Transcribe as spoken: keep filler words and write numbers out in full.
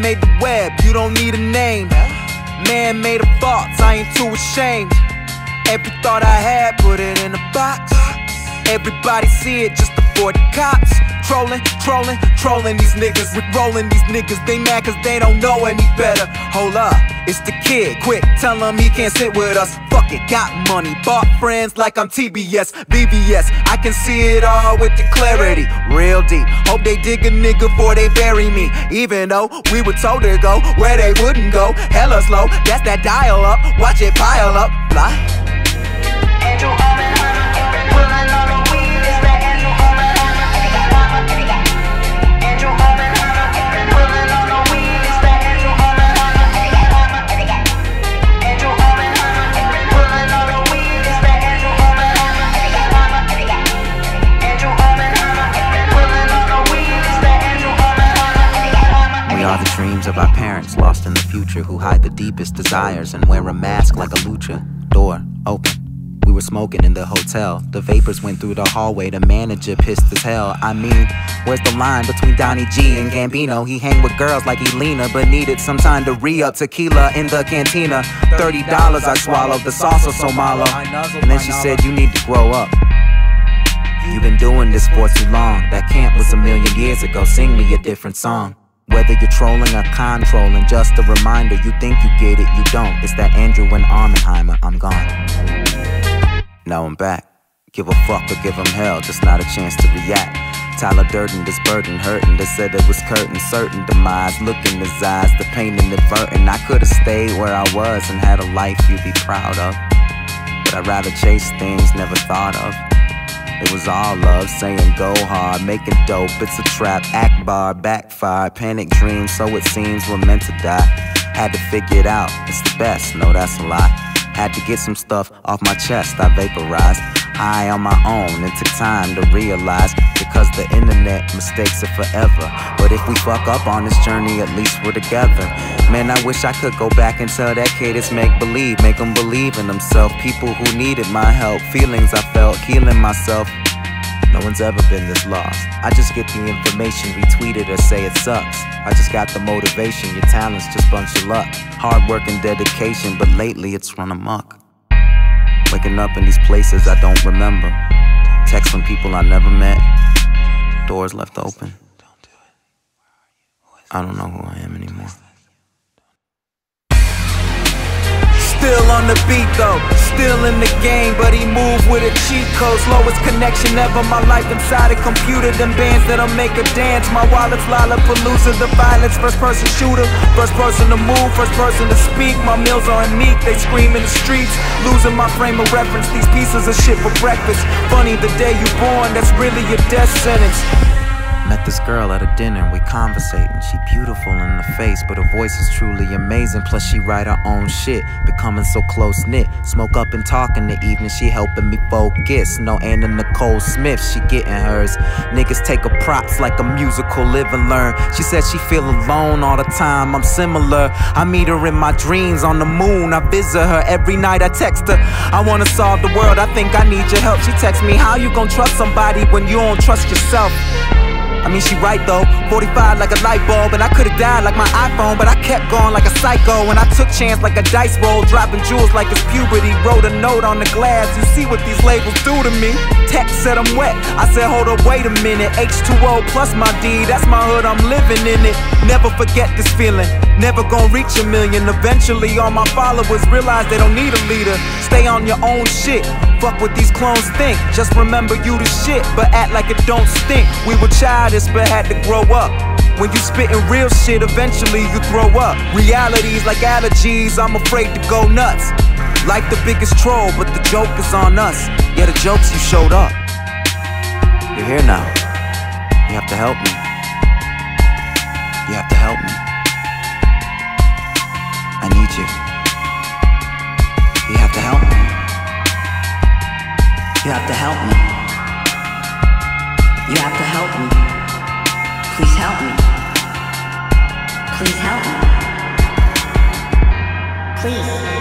made the web, you don't need a name. Man made of thoughts, I ain't too ashamed. Every thought I had, put it in a box. Everybody see it, just avoid the cops. Trolling, trolling, trolling these niggas. With rolling these niggas, they mad cause they don't know any better. Hold up, it's the kid, quick, tell him he can't sit with us. Fuck it, got money, bought friends like I'm T B S, B V S. I can see it all with the clarity, real deep. Hope they dig a nigga before they bury me. Even though we were told to go where they wouldn't go. Hella slow, that's that dial up, watch it pile up, fly. Andrew Oppenheimer, pulling on the weed, is that Andrew Oppenheimer? Andrew Oppenheimer, pulling on the weed, is that Andrew Oppenheimer? Andrew Oppenheimer, pulling on the weed, is that Andrew Oppenheimer? Andrew Oppenheimer, pulling on the weed, is that Andrew Oppenheimer? We are the dreams of our parents lost in the future, who hide the deepest desires and wear a mask like a lucha. Door open. We were smoking in the hotel. The vapors went through the hallway. The manager pissed as hell. I mean, where's the line between Donnie G and Gambino? He hang with girls like Elena, but needed some time to re-up tequila in the cantina. Thirty dollars I swallowed, the salsa so malo. And then she said, you need to grow up. You've been doing this for too long. That camp was a million years ago. Sing me a different song. Whether you're trolling or controlling, just a reminder, you think you get it, you don't. It's that Andrew and Oppenheimer, I'm gone. Now I'm back. Give a fuck or give him hell, just not a chance to react. Tyler Durden, this burden hurting. They said it was curtain, certain demise. Look in his eyes, the pain inadvertent. I could've stayed where I was and had a life you'd be proud of. But I'd rather chase things never thought of. It was all love, saying go hard, making dope, it's a trap. Akbar, backfire, panic dreams, so it seems we're meant to die. Had to figure it out, it's the best, no that's a lie. Had to get some stuff off my chest, I vaporized. I on my own, it took time to realize. Because the internet, mistakes are forever. But if we fuck up on this journey, at least we're together. Man, I wish I could go back and tell that kid it's make-believe. Make him believe in himself. People who needed my help, feelings I felt, healing myself. No one's ever been this lost. I just get the information, retweet it or say it sucks. I just got the motivation, your talent's just bunch of luck. Hard work and dedication, but lately it's run amok. Waking up in these places I don't remember. Texting people I never met. Doors left open. I don't know who I am anymore. Still on the beat though, still in the game, but he moved with a cheat code. Slowest connection ever, my life inside a computer. Them bands that'll make a dance, my wallet's Lollapalooza. The violence, first person shooter, first person to move, first person to speak. My meals aren't meat, they scream in the streets. Losing my frame of reference, these pieces of shit for breakfast. Funny the day you born, that's really your death sentence. Met this girl at a dinner, we conversating. She beautiful in the face, but her voice is truly amazing. Plus she write her own shit, becoming so close-knit. Smoke up and talk in the evening, she helping me focus. No Anna Nicole Smith, she getting hers. Niggas take her props like a musical, live and learn. She said she feel alone all the time, I'm similar. I meet her in my dreams on the moon, I visit her every night, I text her. I wanna solve the world, I think I need your help. She texts me, how you gon' trust somebody when you don't trust yourself? I mean, she right though, forty-five like a light bulb. And I could've died like my iPhone, but I kept going like a psycho. And I took chance like a dice roll, dropping jewels like it's puberty. Wrote a note on the glass, you see what these labels do to me. Text said I'm wet, I said hold up, wait a minute. H two O plus my D, that's my hood, I'm living in it. Never forget this feeling, never gonna reach a million. Eventually all my followers realize they don't need a leader. Stay on your own shit, fuck what these clones think. Just remember you the shit, but act like it don't stink. We were childish but had to grow up. When you spittin' real shit, eventually you throw up. Reality's like allergies, I'm afraid to go nuts. Like the biggest troll, but the joke is on us. Yeah, the jokes you showed up. You're here now. You have to help me. You have to help me. I need you. You have to help me. You have to help me. You have to help me. Please help me. Please help me. Please.